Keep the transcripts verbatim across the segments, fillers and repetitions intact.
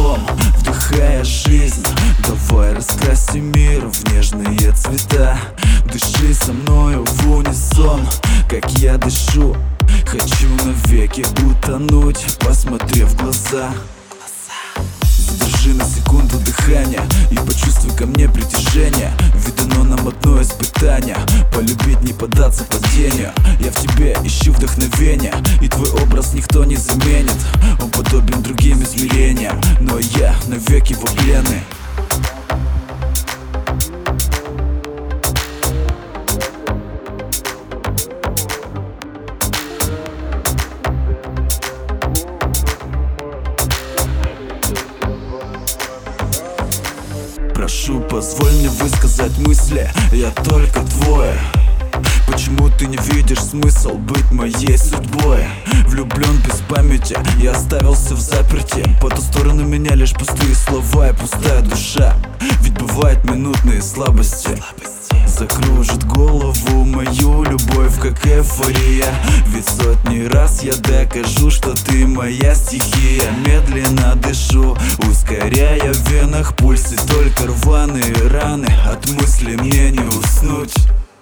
унисон, вдыхая жизнь. Давай раскрасим мир в нежные цвета. Дыши со мною в унисон, как я дышу. Хочу навеки утонуть, посмотрев в глаза. Задержи на секунду дыхание и почувствуй ко мне притяжение. Ведь дано нам одно испытание — полюбить, не поддаться падению. Я в тебе ищу вдохновения, и твой образ никто не заменит. Он подобен другим измерениям, но я навеки его пленный. Прошу, позволь мне высказать мысли, я только твой. Почему ты не видишь смысл быть моей судьбой? Влюблен без памяти, я оставился в заперти. По ту сторону меня лишь пустые слова и пустая душа. Ведь бывают минутные слабости. Закружит голову мою любовь, как эйфория. Ведь сотни раз я докажу, что ты моя стихия. Медленно дышу, ускоряя в венах пульсы. Только рваные раны, от мысли мне не уснуть.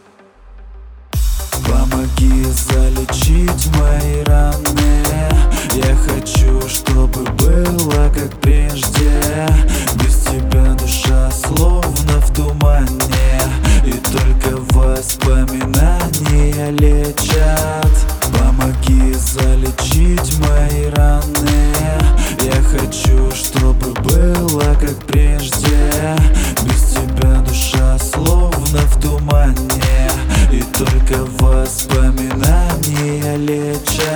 Помоги залечить мои раны. Я хочу, чтобы было как прежде. Без тебя душа словно в тумане, и только воспоминания лечат. Помоги залечить мои раны. Я хочу, чтобы было как прежде. Без тебя душа словно в тумане, и только воспоминания лечат.